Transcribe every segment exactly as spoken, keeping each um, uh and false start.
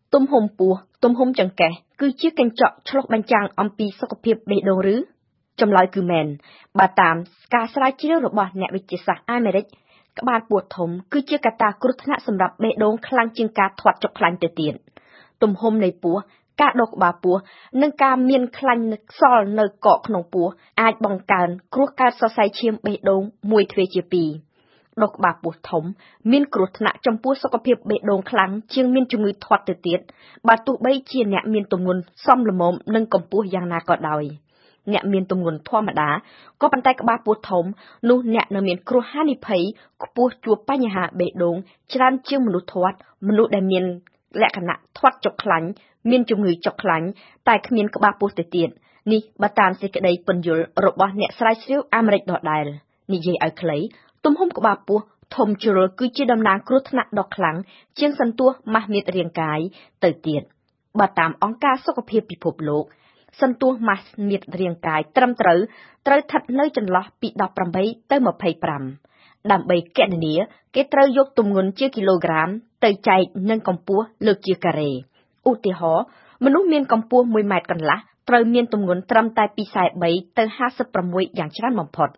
Tôm hùm pua, tôm hùm chẳng kẻ, cứ chiếc canh trọ cho lọc bánh chàng ông pi sọc phiệp bệ đồ rứ. Trong lời cứ mền, bà tạm, cả sài chiếc rồi bỏ nẹ bị chế sạc ai mẹ đấy. Các bạn buộc thống, cứ chiếc cả ta cứ thất nạ xâm rạp bệ đồ khăn chừng cá thoát chọc khăn từ tiền. Tôm hùm này pua, cả độc bà pua, nâng ca miên khăn sol nơi cọ nông pua, ai bằng càn, cứ cả so sai chiêm bệ đồ mùi thuê chia pì. Độc bà buộc thống, miên cửu nạ trong pua sọc phiệp bệ đồ khăn chiêng miên chung người thoát từ tiền. Bà tụ bây chia nẹ miên tùm nguồn, xóm lùm mồm nâng cầm pua giang nà cọ đòi. Nẹ miên tùm nguồn thoa mà đá, có bàn tay các bà buộc thống, nụ nẹ nà miên cửu hà nì phấy, pua chua pa nhà hạ bệ đống, chran chiêng mनु thoát, mnu đài miên lẹ khả nạ thoát chọc khăn, miên chung người chọc khăn, tại khả miên các bà buộc từ tiền. Nì, bà tàn sẽ cái đây phần dùl, rộ bó nẹ sài siêu Amerik đỏ đài. Nì dây ai khlấy, tùm hôm các bà buộc, thông chùa cứ chia đâm nàng cửu nạ đọc khăn, chiêng sân tua mà miệt riêng cái, từ tiền. Bà tạm ong ca sọc phiệp bị phụp lộn. Sân tua mà miệt riêng cái trâm trứ, trứ thật nơi chân lọ bị đọc rằm bấy tới một phây pram. Đàm bấy kẹn nĩa, cái trứ dốc tùm nguồn chia kg, tới chạy nâng công pua lược chia cà rề. Ú tì hó, mà nút miên công pua mùi mạch cần lá, trứ miên tùm nguồn trâm tay pi xài bấy tới hai sập rằm mùi dạng chán mỏng phọt.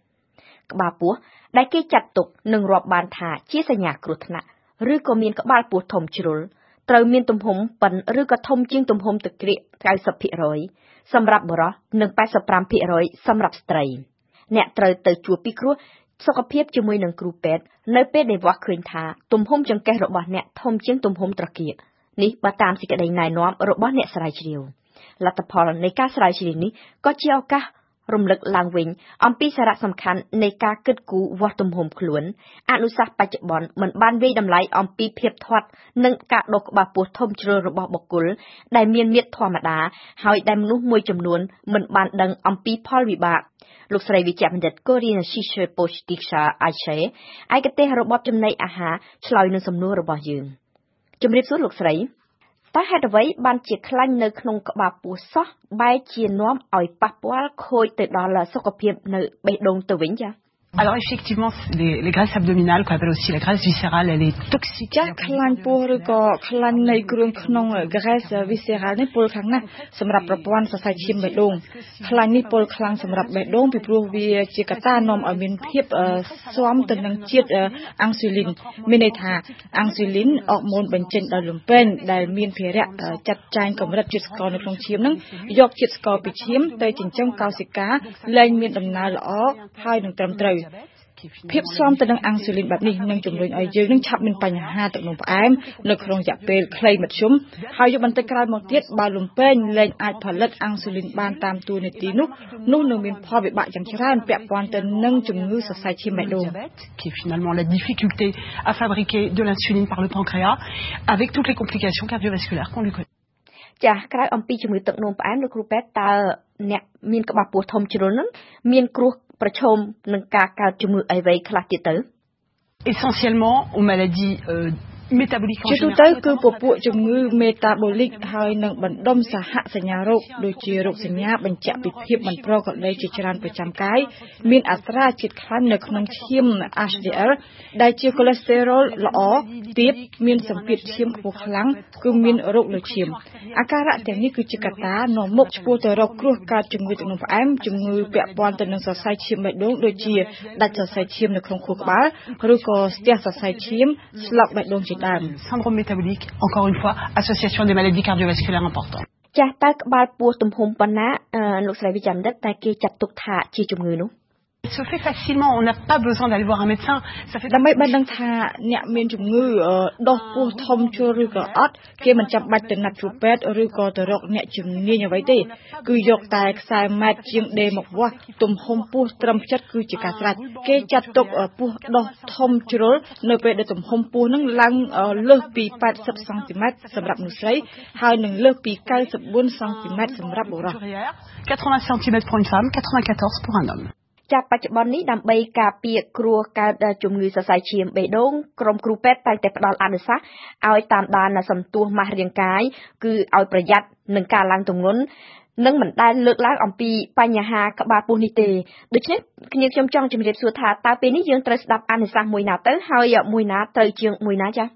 Các bà pua, đại kê chặt tục nâng rọp bàn thả chia xa nhà cửu thna, rư có miên các bà pua thông churul.ត្រូវមានទំហំប៉ុនឬក៏ធំជាងទំហំទឹកក្រៀក ninety percent សម្រាប់បុរសនិង eighty-five percent សម្រាប់ស្ត្រីអ្នកត្រូវទៅជួបពិគ្រោះសុខភាពជាមួយនឹងគ្រូពេទ្យនៅពេលដែលវាស់ឃើញថាទំហំចង្កេះរបស់អ្នកធំជាងទំហំត្រគាកនេះបើតាមសេចក្តីណែនាំរបស់អ្នកស្រាវជ្រាវលទ្ធផលនៃការស្រាវជ្រាវនេះក៏ជាឱកាសរំលឹកឡើងវិញអំពីសារៈសំខាន់នៃការគិតគូរវាស់ទំហំខ្លួនអនុសាសន៍បច្ចុប្បន្នមិនបានវាយតម្លៃអំពីភាពធាត់និងការដុសក្បាលពោះធំជ្រុលរបស់បុគ្គលដែលមានមាឌធម្មតាហើយដែលមនុស្សមួយចំនួនមិនបានដឹងអំពីផលវិបាកលោកស្រីវិជ្ជបណ្ឌិត Korean Shisha Poshtiksha Aiche ឯកទេសរបបចំណីអាហារឆ្លើយនឹងសំណួររបស់យើងជំរាបសួរលោកស្រីតើហេតុអ្វីបានជាខ្លាញ់នៅក្នុងក្បាលពោះសោះបែរជានាំឲ្យប៉ះពាល់ខូចទៅដល់សុខភាពនៅបេះដូងទៅវិញចា៎ Alors effectivement, les, les graisses abdominales, qu'on appelle aussi la graisse viscérale, elle est toxique. ចាខ្លាញ់ពោះឬក៏ខ្លាញ់នៃគ្រឿងក្នុង graisse viscérale នេះពលខ្លាំងណាស់សម្រាប់ប្រព័ន្ធសរសៃឈាមបេះដូងខ្លាញ់នេះពលខ្លាំងសម្រាប់បេះដូងពីព្រោះវាជាកត្តានាំឲ្យមានភាពស៊ាំទៅនឹងជាតិអាំងស៊ូលីនមានន័យថាអាំងស៊ូលីនអរម៉ូនបញ្ចេញដោយលំពេងដែលមានភារៈចាត់ចែងកម្រិតជាតិស្ករនៅក្នុងឈាមនឹងយកជាតិស្ករពីឈាមទៅចិញ្ចឹមកោសិកាលែងមានដំណើរល្អហើយនឹងត្រឹមត្រូវភាពស៊ាំទៅនឹងអាំងស៊ូលីនបែបនេះនឹងជំរុញឲ្យយើងនឹងឆាប់មានបញ្ហាទឹកនោមផ្អែមនៅក្នុងរយៈពេលខ្លីមធ្យមហើយយកបន្តិចក្រោយមកទៀតបើលំពេងលែងអាចផលិតអាំងស៊ូលីនបានតាមតួនាទីនោះនោះនឹងមានផលវិបាកយ៉ាងច្រើនពាក់ព័ន្ធទៅនឹងជំងឺសរសៃឈាមបេះដូង qui est finalement la difficulté à fabriquer de l'insuline par le pancréas avec toutes les complications cardiovasculaires qu'on lui connaît ចាក្រៅអំពីជំងឺទឹកនោមផ្អែមលោកគ្រូពេទ្យតើអ្នកមានក្បាលពោះធំជ្រុលហ្នឹងមានគ្រោះប្រឈមនឹងការកើតជំងឺអីវ៉ៃខ្លះទៀតទៅ essentiellement aux maladies euh, métaboliques ជាទូទៅគឺពពួកជំងឺ metabolic ហើយនឹងបណ្ដុំសហសញ្ញារោគដូចជារោគសញ្ញាបញ្ជាក់ពីភាពមិនប្រក្រតីជាច្រើនប្រចាំកាយមានអត្រាជាតិខ្លាញ់នៅក្នុងឈាម H D L ដែលជា cholesterol ល្អទាបមានសម្ពាធឈាមខ្ពស់ខ្លាំងគឺមានរោគលើឈាមអាការៈទាំងនេះគឺជាកត្តានាំមុខឆ្ពោះទៅរកគ្រោះកើតជំងឺទឹកនោមផ្អែមជំងឺពាក់ព័ន្ធទៅនឹងសរសៃឈាមបេះដូងដូចជាដាច់សរសៃឈាមនៅក្នុងខួរក្បាលឬក៏ស្ទះសរសៃឈាមស្លាប់បេះដូងជា syndrome métabolique encore une fois association des maladies cardiovasculaires importantes ចាស់តើក្បាលពោះទំហំប៉ុណ្ណាលោកស្រីវិជ្ជបណ្ឌិតតែគេចាត់ទុកថាជាជំងឺនោះ se fait facilement on n'a pas besoin d'aller voir un médecin ça fait ដើម្បីបានដឹងថាអ្នកមានជំងឺដុសពោះធំជ្រុលឬក៏អត់គេមិនចាំបាច់ទៅណាត់ជួបពេទ្យឬក៏ទៅរកអ្នកជំនាញអ្វីទេគឺយកតែខ្សែម៉ែត្រជាងដេមកវាស់ទំហំពោះត្រឹមចិត្តគឺជាការស្រេចគេចាត់ទុកពោះដុសធំជ្រុលនៅពេលដែលទំហំពោះនឹងឡើងលើសពីeightyសង់ទីម៉ែត្រសម្រាប់មនុស្សស្រីហើយនឹងលើសពីninety-fourសង់ទីម៉ែត្រសម្រាប់បុរស eighty centimètres pour une femme ninety-four pour un homme ចាប់បច្ចុប្បន្ននេះដើម្បីការពារគ្រោះកើតជំងឺសរសៃឈាមបេះដូងក្រុមគ្រូពេទ្យតែងតែផ្ដល់អនុសាសន៍ឲ្យតាមដានសន្ទុះម៉ាស់រាងកាយគឺឲ្យប្រយ័ត្ននឹងការឡើងទម្ងន់និងមិនដែលលើកឡើងអំពីបញ្ហាក្បាលពោះនេះទេដូច្នេះគ្នាខ្ញុំចង់ជម្រាបសួរថាតើពេលនេះយើងត្រូវស្ដាប់អនុសាសន៍មួយណាទៅហើយមួយណាត្រូវជាងមួយណាចា៎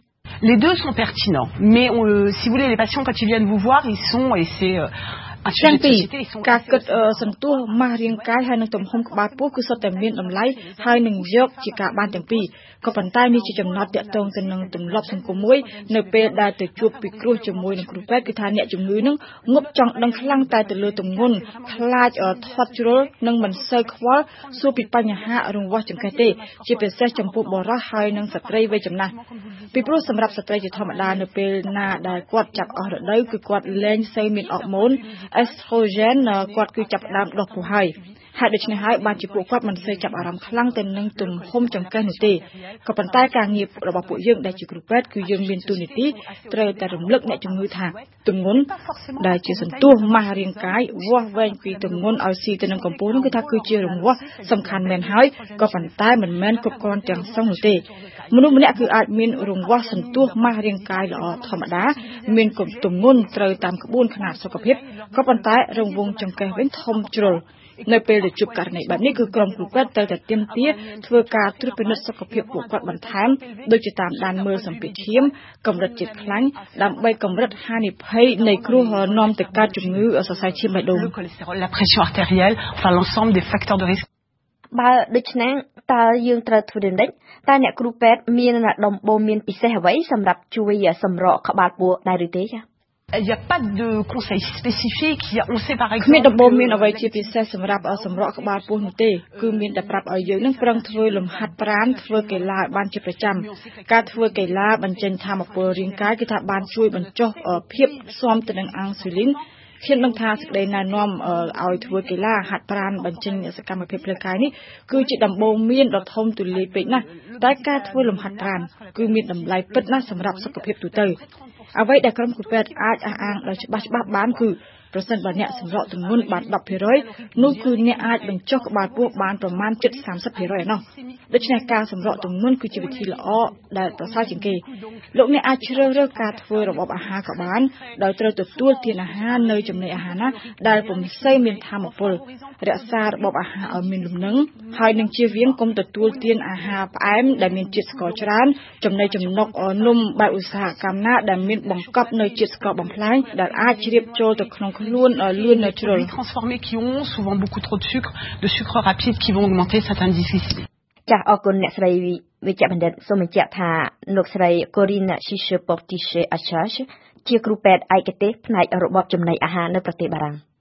Les deux sont pertinents, mais on, euh, si vous voulez, les patients quand ils viennent vous voir, ils sont et c'est euh, un sujet de société, ils sont ការគិតសន្ទុះម៉ាស់រាងកាយហើយនឹងទំហំក្បាលពោះគឺសុទ្ធតែមានតម្លៃហើយនឹងយកជាការបានទាំងពីរក៏ប៉ុន្តែនេះជាចំណត់តាក់ទងទៅនឹងទម្លាប់សង្គមមួយនៅពេលដែលទៅជួបពិគ្រោះជាមួយនឹងគ្រូពេទ្យគឺថាអ្នកជំងឺនឹងងប់ចង់ដឹងខ្លាំងតែទៅលើទម្ងន់ខ្លាចធាត់ជ្រុលនិងមិនសូវខ្វល់សួរពីបញ្ហារង្វាស់ចង្កេះទេជាពិសេសចំពោះបុរសហើយនិងស្ត្រីវ័យចំណាស់ពីព្រោះសម្រាប់ស្ត្រីជាធម្មតានៅពេលណាដែលគាត់ចាប់អស់រដូវគឺគាត់លែងសូវមានអរម៉ូនestrogen គាត់គឺចាប់ផ្ដើមដុះពោះហើយហើយដូច្នេះហើយបានជាពួកគាត់មិនសូវចាប់អារម្មណ៍ខ្លាំងទៅនឹងទំហំចង្កេះនោះទេក៏ប៉ុន្តែការងាររបស់ពួកយើងដែលជាគ្រូពេទ្យគឺយើងមានទូនីតិត្រូវតែរំលឹកអ្នកជំងឺថាទម្ងន់ដែលជាសន្ទុះម៉ាស់រាងកាយវាស់វែងពីទម្ងន់ឲ្យស៊ីទៅនឹងកម្ពស់នោះគឺថាគឺជារង្វាស់សំខាន់មែនហើយក៏ប៉ុន្តែមិនមែនគ្រប់គ្រាន់ទាំងស្រុងនោះទេមនុស្សម្នាក់គឺអាចមានរង្វាស់សន្ទុះម៉ាស់រាងកាយល្អធម្មតាមានទម្ងន់ត្រូវតាមក្បួនខ្នាតសុខភាពក៏ប៉ុន្តែរង្វង់ចង្កេះវិញធំជ្រុលនៅពេលដែលជួបករណីបែបនេះគឺក្រុមគ្រូពេទ្យត្រូវតែទាមទារធ្វើការត្រួតពិនិត្យសុខភាពពួកគាត់បន្ថែមដូចជាតាមដានមើលសម្ពាធឈាមកម្រិតជាតិខ្លាញ់ដើម្បីកម្រិតហានិភ័យនៃគ្រោះនាំទៅកើតជំងឺសរសៃឈាមបេះដូង la pression artérielle enfin l'ensemble des facteurs de risque បើដូច្នេះតើយើងត្រូវធ្វើដូចម្តេចតើអ្នកគ្រូពេទ្យមានដំបូន្មានពិសេសអ្វីសម្រាប់ជួយសម្រកក្បាលពោះដែរឬទេចា៎ Il n'y a pas de conseil spécifique. On sait par exemple គ្មានដំបូន្មានអ្វីជាពិសេសសម្រាប់សម្រកក្បាលពោះនោះទេគឺមានតែប្រាប់ឲ្យយើងនឹងប្រឹងធ្វើលំហាត់ប្រាណធ្វើកីឡាឲ្យបានជាប្រចាំការធ្វើកីឡាបញ្ចេញថាមពលរាងកាយគឺថាបានជួយបញ្ចុះភាពស៊ាំទៅនឹងអាំងស៊ូលីនខ្ញុំនឹងថាសេចក្តីណែនាំឲ្យធ្វើកីឡាហាត់ប្រាណបញ្ចេញសកម្មភាពផ្លូវកាយនេះគឺជាដំបូន្មានដ៏ធំទូលាយពេកណាស់តែការធ្វើលំហាត់ប្រាណគឺមានតម្លៃពិតណាស់សម្រាប់សុខភាពទូទៅអ្វីដែលក្រុមគ្រូពេទ្យអាចអះអាងដោយច្បាស់ច្បាស់បានគឺប្រសិនបើអ្នកសម្រកទម្ងន់បាន ដប់ភាគរយ នោះគឺអ្នកអាចបញ្ចុះក្បាលពោះបានប្រមាណ ជិត សាមសិបភាគរយ ឯណោះដូច្នេះការសម្រកទម្ងន់គឺជាវិធីល្អដែលប្រសើរជាងគេលោកអ្នកអាចជ្រើសរើសការធ្វើរបបអាហារក៏បានដោយត្រូវទទួលទានអាហារនៅចំណីអាហារណាដែលពុំសូវមានថាមពលរក្សារបបអាហារឲ្យមានលំនឹងហើយនឹងជៀសវាងកុំទទួលទានអាហារផ្អែមដែលមានជាតិស្ករច្រើនចំណីចំណុកនំបែបឧស្សាហកម្មណាដែលមានបង្កប់នៅជាតិស្ករបំផ្លាញដែលអាចជ្រាបចូលទៅក្នុងខ្លួនលឿនជ្រុល transformés qui ont souvent beaucoup trop de sucre de sucre rapide qui vont augmenter cet indice glycémique ចាស់អរគុណអ្នកស្រីវិជ្ជបណ្ឌិតសូមបញ្ជាក់ថាលោកស្រី Corinne Chiche Portiche Achach ជាគ្រូពេទ្យឯកទេសផ្នែករបបចំណីអាហារនៅប្រទេសបារាំង